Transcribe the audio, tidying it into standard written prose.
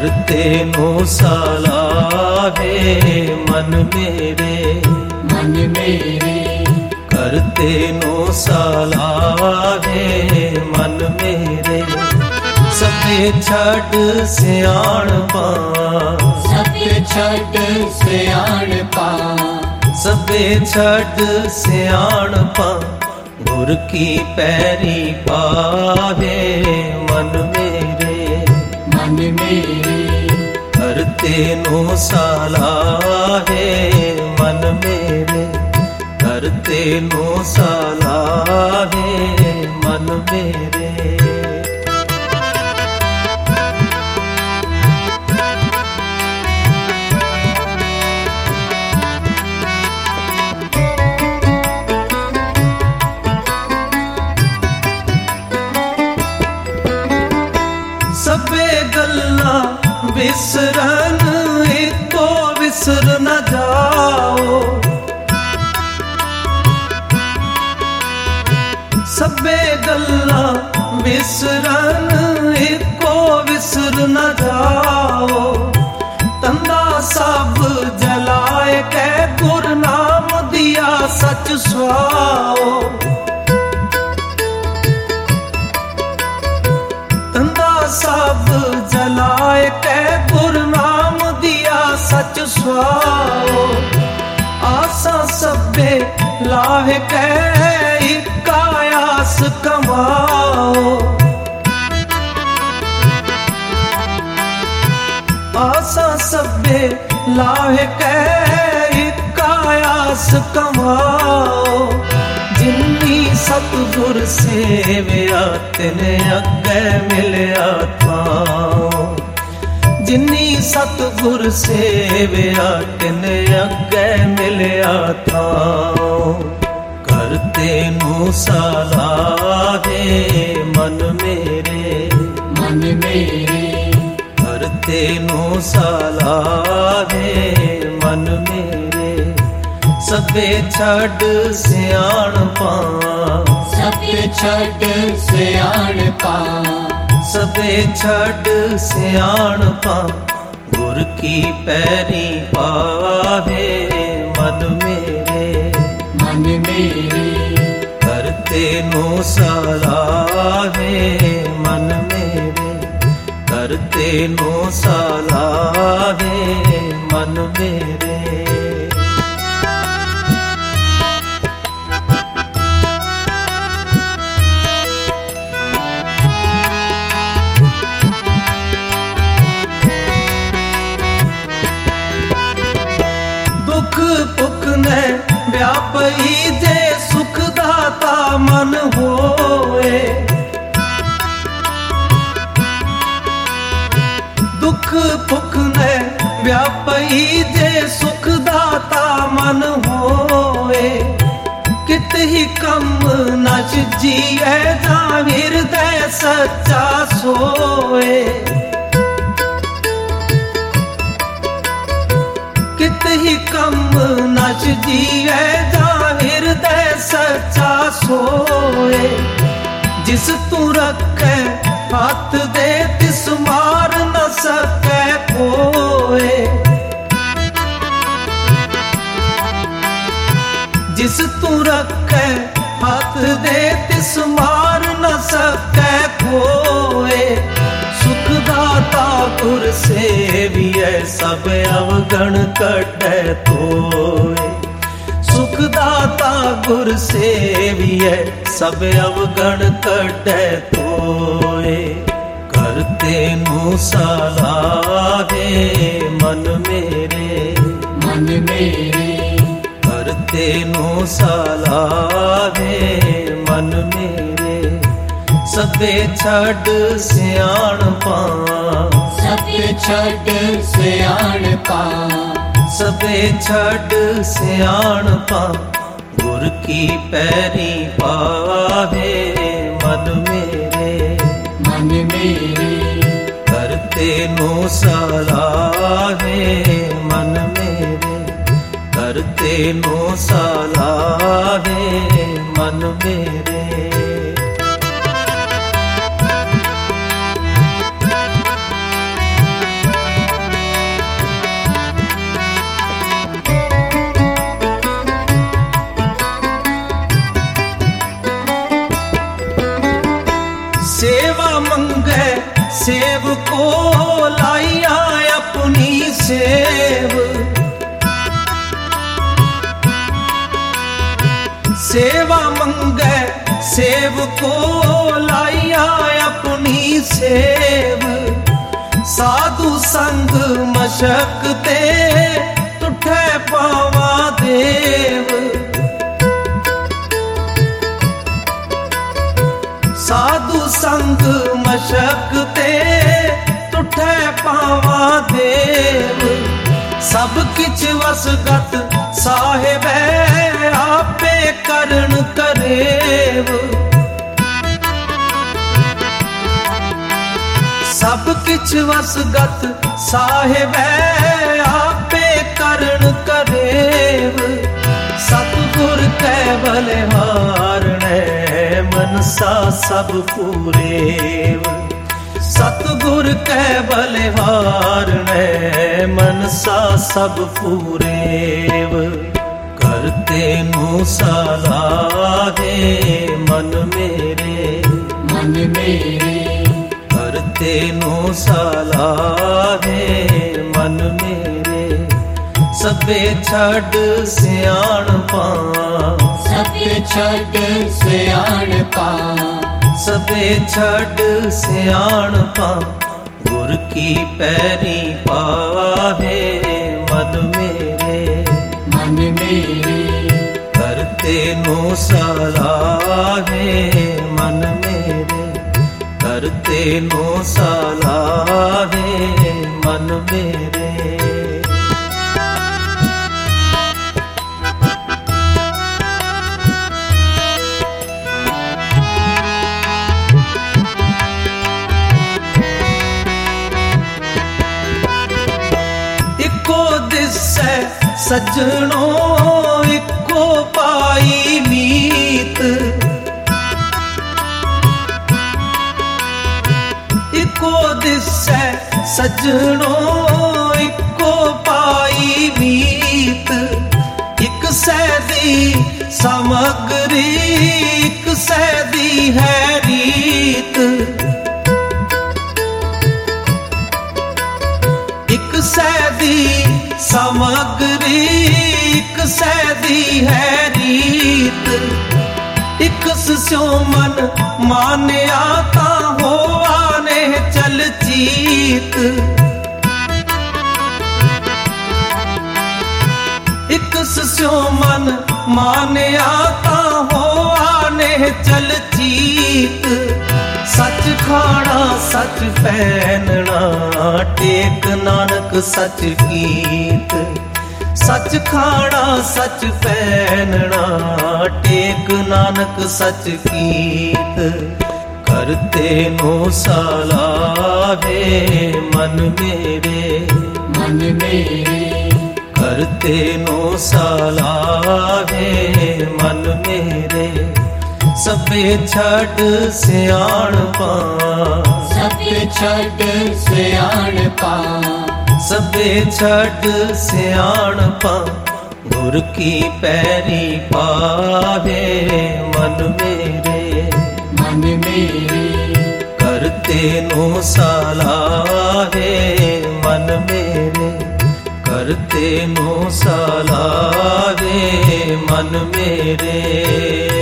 करते नो सलाहे मन मेरे, मन मेरे करते नो सलाहे मन मेरे। सबे छड़ सियाणपा, सबे छड़ सियाणपा, सबे छड़ सियाणपा, गुर की पैरी पावे मन मेरे, मन मेरे करते नो सलाहे मन मेरे, करते नो सलाहे मन मेरे। सबे गल्ला विसरन एको विसर न जाओ, सबे गल्ला विसरन एको विसर न जाओ। तंदा सब जलाए कै गुर नाम दिया सच सुआओ, तंदा सब जलाए कै गुर नाम दिया सच सुआओ। आसा सबे लाहे कै इक्का आस कमाओ, आसा सबे लाहे कै इक्का आस कमाओ। जिन्नी सतगुर सेविया तिने अग्गे मिलिया थाओ, जिन्नी सतगुर सेविया तिने अग्गे मिलिया थाओ। करते नो सलाहे मन मेरे, मन मेरे करते नो सलाहे मन मेरे। सबे छड़ सियाणपा, सबे छड़ सियाणपा, सबे छड़ सियाणपा, गुर की पैरी पावे मन मेरे, मन मेरे करते नो सलाहे मन मेरे, करते नो सलाहे मन मेरे। दुख पुख ने व्यापी जे सुख दाता मन होए, दुख पुख ने व्यापी जे सुख दाता मन होए। कित ही कम नच जिए जा हृदय सच्चा सोए, कित ही कम नच जिए जा हृदय सच्चा सोए। जिस तू रखे हाथ दे तिस मार न सके कोए, जिस तू रखे हाथ दे तिस मार न सके कोए। सुख दाता गुर सेविए सब अवगण कटे तोए, सुख दाता गुर सेविए सब अवगण कटे तोए। करते नो सलाहे मन मेरे, मन मेरे करते नो सलाहे मन मेरे। सबे छड़ सियाणपा, सबे छड़ सियाणपा, सबे छड़ सियाणपा, गुर की पैरी पावे मन मेरे, मन मेरे करते नो सलाहे मन मेरे, करते नो सलाहे मन मेरे। लाइया अपनी सेव, सेवा मंगे सेव को लाइया अपनी सेव। साधु संग मशक्कते तुठे पावा देव, साधु संग मशक्कते तुठे पावा देव। सब किछ वसगत साहिब आपे करण करेव, सब किछ वसगत साहिब आपे करण करेव। सतगुर कै बलिहारणे मनसा सब पूरेव, सतगुर कै बलिहारणे मनसा सब पूरेव। करते नु सलाहे मन मेरे, मन मेरे करते नु सलाहे मन मेरे। सबे छड़ सियाणपा, सबे छड़ सियाणपा, सबे छड़ सियाणपा। गुर की पैरी पाहे मन मेरे, मन मेरे करते नु सलाहे मन मेरे, करते नु सलाहे मन मेरे। इको दिसै सजनो इको पाई मीत, इको दिसै सजनो इको पाई मीत। इक सैदी सामग्री इक सैदी है रीत, इक सैदी सामग्री इक सैदी है रीत। इक स्यो मन मान्या ता हो आने चल चीत, इक स्यो मन मान्या ता हो आने चल चीत। सच खाना सच पहनना टेक नानक सच कीत, सच खाना सच पहनना टेक नानक सच कीत। करते नो सलाहे मन मेरे, मन मेरे करते नो सलाहे मन मेरे। सबे छड़ सियाणपा, सबे छड़ सियाणपा, सबे छड़ सियाणपा। गुर की पैरी पाहे मन मेरे, मन मेरे करते नो सलाहे मन मेरे, करते नो सलाहे मन मेरे।